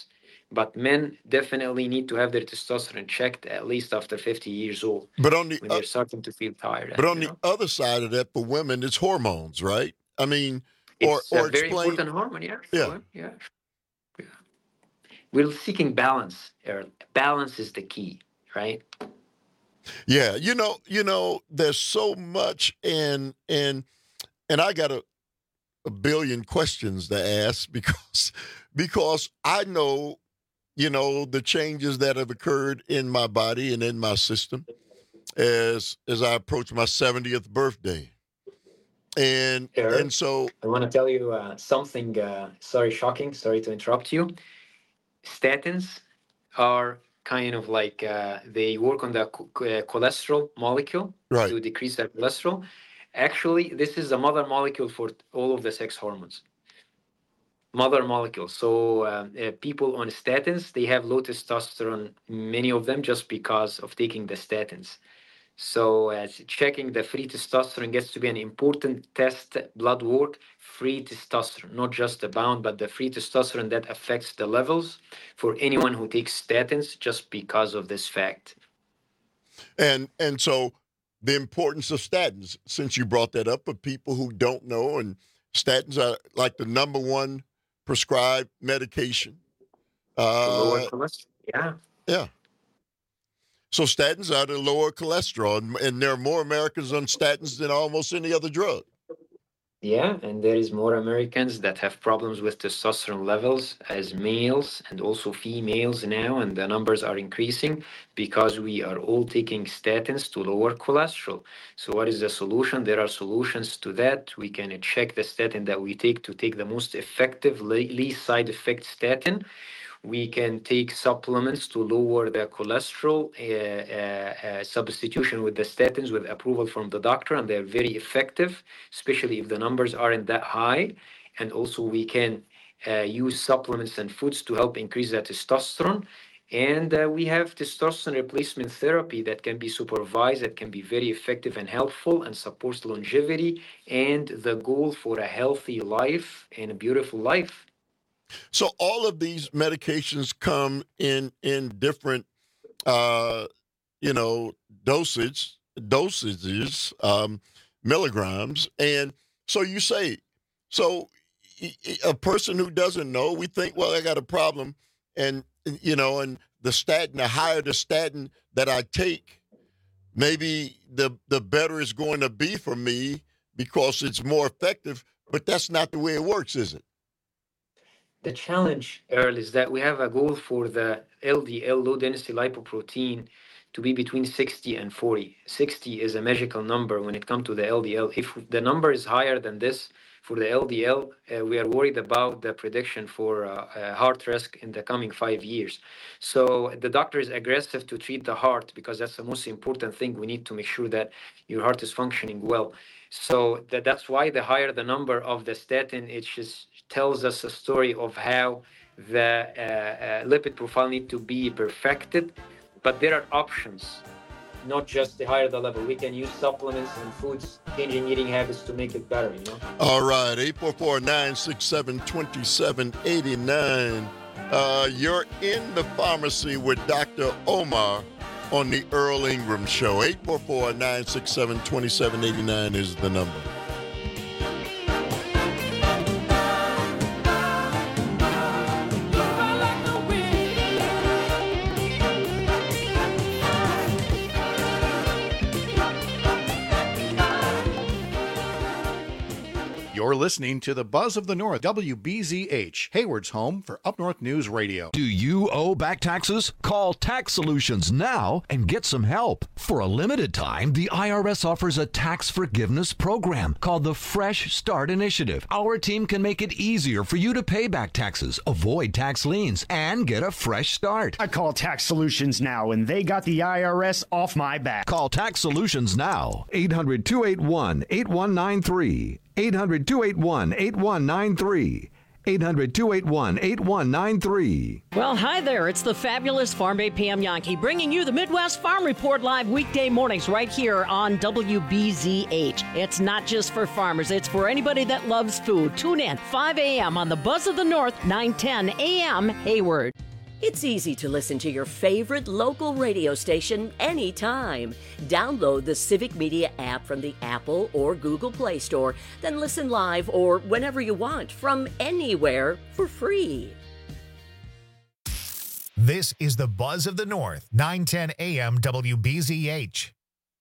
R: But men definitely need to have their testosterone checked at least after fifty years old.
Q: But on the
R: when
Q: uh,
R: they're starting to feel tired.
Q: but on
R: you
Q: the
R: know?
Q: other side of that, for women, it's hormones, right? I mean, or
R: It's
Q: or
R: a very
Q: explain.
R: important hormone, yeah.
Q: Yeah.
R: Sure, yeah. yeah. We're seeking balance. Earl. Balance is the key, right?
Q: Yeah, you know, you know, there's so much, and and and I got a, a billion questions to ask because because I know, you know, the changes that have occurred in my body and in my system as as I approach my seventieth birthday, and
R: Earl,
Q: and so
R: I want to tell you uh, something. Uh, sorry, shocking. Sorry to interrupt you. Statins are kind of like uh, they work on the co- uh, cholesterol molecule
Q: Right.
R: to decrease that cholesterol. Actually, this is the mother molecule for all of the sex hormones. Mother molecule. So um, uh, people on statins, they have low testosterone, many of them just because of taking the statins. So uh, checking the free testosterone gets to be an important test, blood work, free testosterone, not just the bound, but the free testosterone that affects the levels for anyone who takes statins just because of this fact.
Q: and and so the importance of statins, since you brought that up, for people who don't know, and statins are like the number one prescribed medication. Uh,
R: Lower cholesterol, yeah.
Q: Yeah. So statins are to lower cholesterol, and, and there are more Americans on statins than almost any other drug.
R: Yeah, and there is more Americans that have problems with testosterone levels as males and also females now, and the numbers are increasing because we are all taking statins to lower cholesterol. So what is the solution? There are solutions to that. We can check the statin that we take to take the most effective, le- least side effect statin. We can take supplements to lower the cholesterol, uh, uh, uh, substitution with the statins with approval from the doctor, and they're very effective, especially if the numbers aren't that high. And also we can uh, use supplements and foods to help increase that testosterone. And uh, we have testosterone replacement therapy that can be supervised, that can be very effective and helpful and supports longevity and the goal for a healthy life and a beautiful life.
Q: So all of these medications come in in different, uh, you know, dosage dosages, um, milligrams, and so you say, so a person who doesn't know, we think, well, I got a problem, and you know, and the statin, the higher the statin that I take, maybe the the better it's going to be for me because it's more effective. But that's not the way it works, is it?
R: The challenge, Earl, is that we have a goal for the L D L, low density lipoprotein, to be between sixty and forty. sixty is a magical number when it comes to the L D L. If the number is higher than this for the L D L, uh, we are worried about the prediction for uh, uh, heart risk in the coming five years. So the doctor is aggressive to treat the heart because that's the most important thing. We need to make sure that your heart is functioning well. So that, that's why the higher the number of the statin, it just tells us a story of how the uh, uh, lipid profile need to be perfected. But there are options, not just the higher the level. We can use supplements and foods, changing eating habits to make it better, you know?
Q: All right, eight four four, nine six seven, two seven eight nine. Uh, you're in the pharmacy with Doctor Omar on the Earl Ingram Show. eight four four, nine six seven, two seven eight nine is the number.
H: You're listening to the Buzz of the North, W B Z H, Hayward's home for Up North News Radio.
I: Do you owe back taxes? Call Tax Solutions now and get some help. For a limited time, the I R S offers a tax forgiveness program called the Fresh Start Initiative. Our team can make it easier for you to pay back taxes, avoid tax liens, and get a fresh start.
J: I call Tax Solutions now, and they got the I R S off my back.
I: Call Tax Solutions now. eight hundred, two eight one, eight one nine three. eight hundred, two eight one, eight one nine three. eight hundred, two eight one, eight one nine three.
K: Well, hi there. It's the fabulous Farm Bay Pam Yankee bringing you the Midwest Farm Report live weekday mornings right here on W B Z H. It's not just for farmers. It's for anybody that loves food. Tune in five a.m. on the Buzz of the North, nine ten a.m. Hayward. It's easy to listen to your favorite local radio station anytime. Download the Civic Media app from the Apple or Google Play Store, then listen live or whenever you want from anywhere for free.
F: This is the Buzz of the North, nine ten A M W B Z H.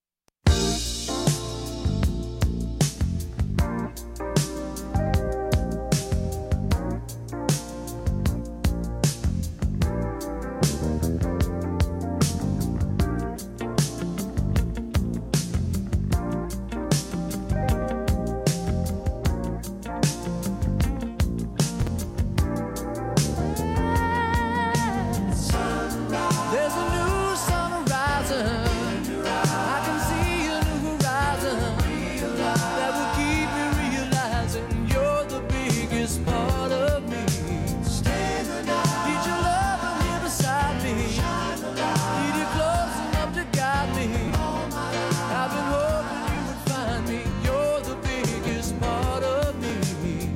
M: There's a new sun rising. I can see a new horizon that will keep me realizing you're the biggest part of me. Stay the night. Need your love and here beside me. Need you close enough to guide me. I've been hoping you would find me. You're the biggest part of me.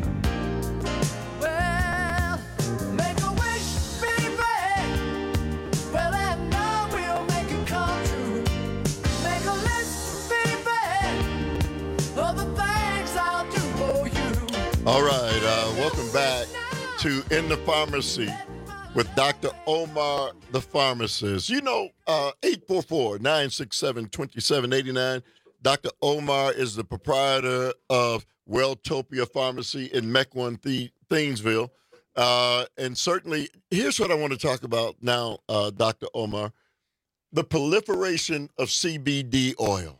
M: Well, make a wish, baby. Well, and I will make it come true. Make a list, baby, of the things I'll do for you.
Q: All right, uh, welcome back to In the Pharmacy with Doctor Omar, the pharmacist. You know, uh, eight four four, nine six seven, two seven eight nine. Doctor Omar is the proprietor of Welltopia Pharmacy in Mequon, Th- Thiensville. Uh, and certainly, here's what I want to talk about now, uh, Doctor Omar. The proliferation of C B D oil.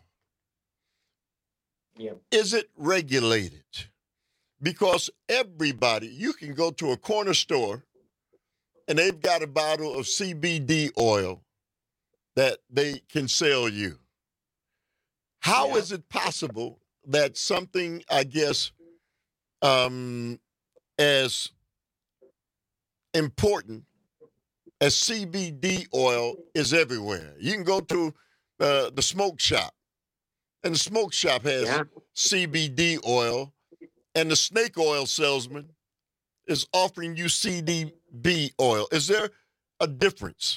R: Yeah.
Q: Is it regulated? Because everybody, you can go to a corner store and they've got a bottle of C B D oil that they can sell you. How
R: Yeah.
Q: is it possible that something, I guess, um, as important as C B D oil is everywhere? You can go to uh, the smoke shop, and the smoke shop has
R: Yeah.
Q: C B D oil, and the snake oil salesman is offering you C B D oil. Is there a difference?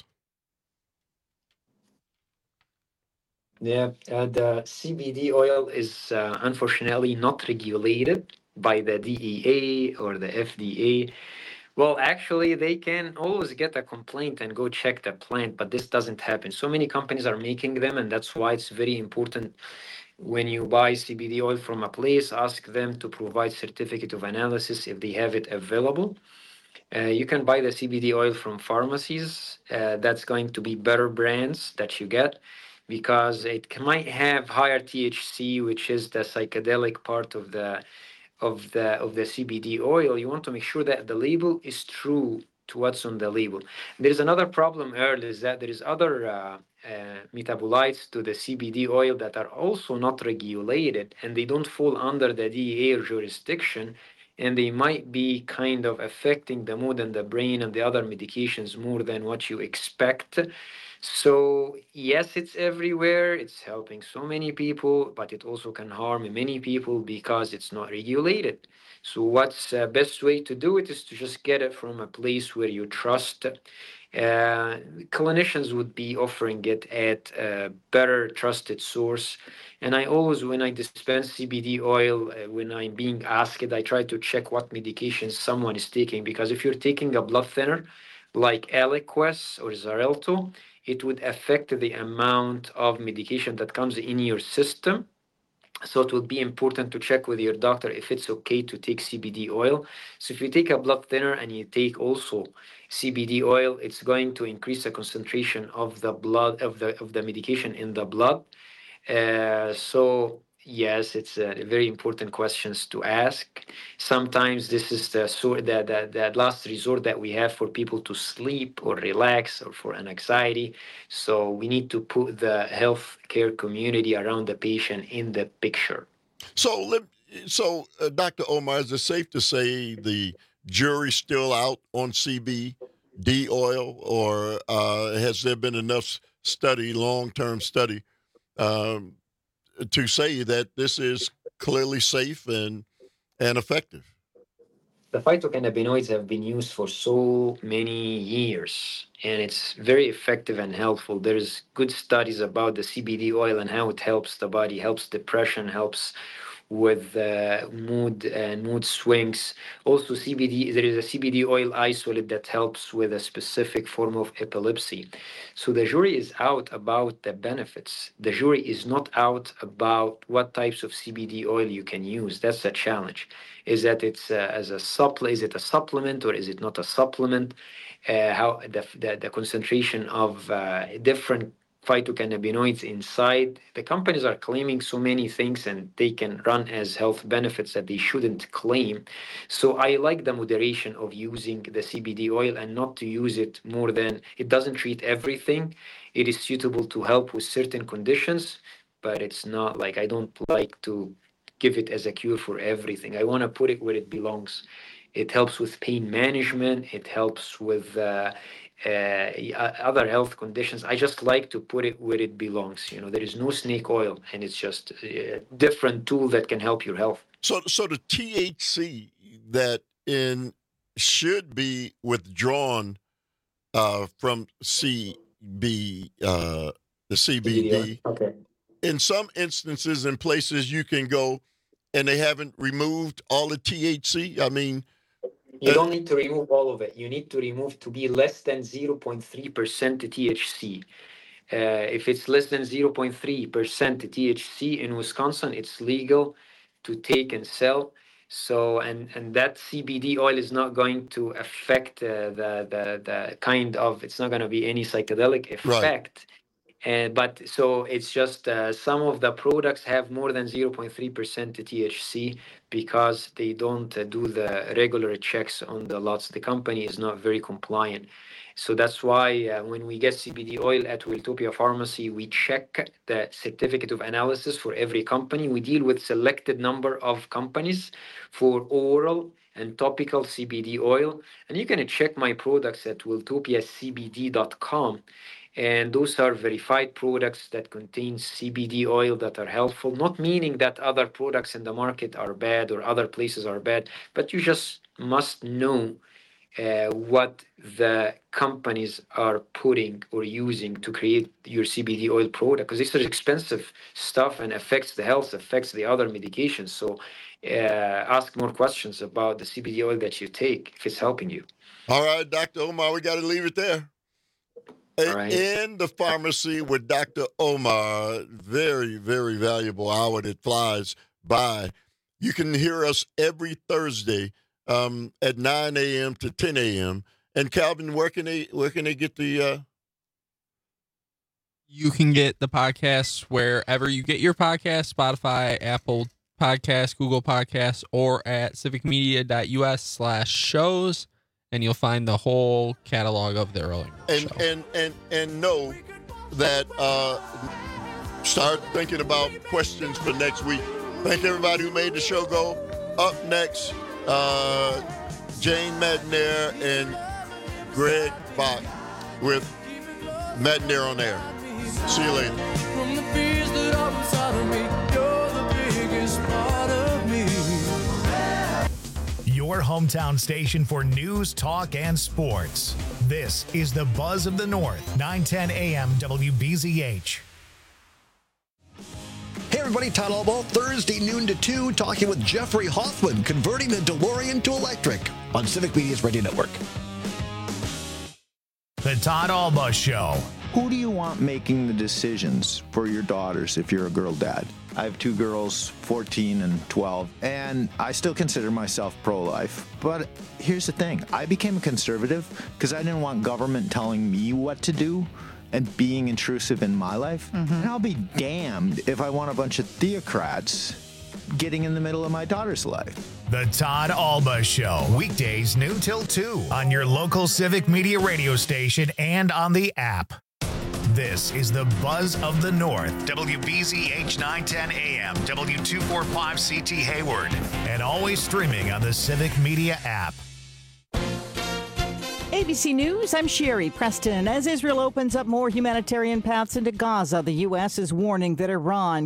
R: Yeah, uh, the C B D oil is uh, unfortunately not regulated by the D E A or the F D A. Well, actually, they can always get a complaint and go check the plant, but this doesn't happen. So many companies are making them, and that's why it's very important when you buy C B D oil from a place, ask them to provide certificate of analysis if they have it available. Uh, you can buy the C B D oil from pharmacies. Uh, that's going to be better brands that you get because it c- might have higher T H C, which is the psychedelic part of the of the of the C B D oil. You want to make sure that the label is true to what's on the label. There's another problem, Earl, is that there is other uh, uh, metabolites to the C B D oil that are also not regulated, and they don't fall under the D E A jurisdiction, and they might be kind of affecting the mood and the brain and the other medications more than what you expect. So yes, it's everywhere. It's helping so many people, but it also can harm many people because it's not regulated. So what's the best way to do it is to just get it from a place where you trust. Uh, clinicians would be offering it at a better trusted source. And I always, when I dispense C B D oil, uh, when I'm being asked, I try to check what medications someone is taking, because if you're taking a blood thinner like Eliquis or Xarelto, it would affect the amount of medication that comes in your system. So it would be important to check with your doctor if it's okay to take C B D oil. So if you take a blood thinner and you take also C B D oil, it's going to increase the concentration of the blood of the of the medication in the blood. Uh, so yes, it's a very important questions to ask. Sometimes this is the sort the, the the last resort that we have for people to sleep or relax or for an anxiety. So we need to put the healthcare community around the patient in the picture.
Q: So, let, so uh, Doctor Omar, is it safe to say the jury's still out on C B D oil, or uh, has there been enough study, long-term study, um, to say that this is clearly safe and and effective?
R: the phytocannabinoids have been used for so many years, and it's very effective and helpful. There's good studies about the C B D oil and how it helps the body, helps depression, helps with uh, mood and mood swings. Also, C B D, there is a C B D oil isolate that helps with a specific form of epilepsy. So the jury is out about the benefits. The jury is not out about what types of C B D oil you can use. That's a challenge. Is that it's uh, as a supple? Is it a supplement or is it not a supplement? Uh, how the, the the concentration of uh, different phytocannabinoids inside. The companies are claiming so many things and they can run as health benefits that they shouldn't claim. So I like the moderation of using the C B D oil and not to use it more than, it doesn't treat everything. It is suitable to help with certain conditions, but it's not like, I don't like to give it as a cure for everything. I want to put it where it belongs. It helps with pain management. It helps with uh, uh, other health conditions. I just like to put it where it belongs. You know, there is no snake oil, and it's just a different tool that can help your health.
Q: So, so the T H C that in should be withdrawn uh, from C B, uh, the C B D.
R: Okay.
Q: In some instances, in places you can go, and they haven't removed all the T H C. I mean.
R: You don't need to remove all of it. You need to remove to be less than zero point three percent T H C. Uh, if it's less than zero point three percent T H C in Wisconsin, it's legal to take and sell. So, and, and that C B D oil is not going to affect uh, the, the, the kind of, it's not going to be any psychedelic effect. Right. Uh, but so it's just uh, some of the products have more than zero point three percent T H C because they don't uh, do the regular checks on the lots. The company is not very compliant. So that's why uh, when we get C B D oil at Wiltopia Pharmacy, we check the certificate of analysis for every company. We deal with selected number of companies for oral and topical C B D oil. And you can check my products at wiltopia c b d dot com. And those are verified products that contain C B D oil that are helpful, not meaning that other products in the market are bad or other places are bad, but you just must know uh, what the companies are putting or using to create your C B D oil product, because this is expensive stuff and affects the health, affects the other medications. So uh, ask more questions about the C B D oil that you take if it's helping you.
Q: All right, Doctor Omar, we got to leave it there.
R: Right.
Q: In the pharmacy with Doctor Omar, very, very valuable hour that flies by. You can hear us every Thursday um, at nine a.m. to ten a.m. And Calvin, where can they where can they get the? Uh...
N: You can get the podcast wherever you get your podcast: Spotify, Apple Podcasts, Google Podcasts, or at civicmedia.us slash shows. And you'll find the whole catalog of the earlier
Q: and,
N: show.
Q: And and and know that uh, start thinking about questions for next week. Thank everybody who made the show go. Up next, uh, Jane Madnair and Greg Bach with Madnair on Air. See you later.
M: From the fears that are inside of me, you're the biggest part of me.
F: Your hometown station for news, talk, and sports. This is the Buzz of the North, nine ten a.m. W B Z H.
O: Hey everybody, Todd Albaugh, Thursday noon to two, talking with Jeffrey Hoffman, converting the DeLorean to electric on Civic Media's Radio Network.
F: The Todd Albaugh Show.
P: Who do you want making the decisions for your daughters if you're a girl dad? I have two girls, fourteen and twelve, and I still consider myself pro-life. But here's the thing. I became a conservative because I didn't want government telling me what to do and being intrusive in my life. Mm-hmm. And I'll be damned if I want a bunch of theocrats getting in the middle of my daughter's life.
F: The Todd Albaugh Show, weekdays noon till two on your local Civic Media radio station and on the app. This is the Buzz of the North, W B Z H nine ten A M, W two forty-five C T Hayward, and always streaming on the Civic Media app.
S: A B C News, I'm Sherry Preston. As Israel opens up more humanitarian paths into Gaza, the U S is warning that Iran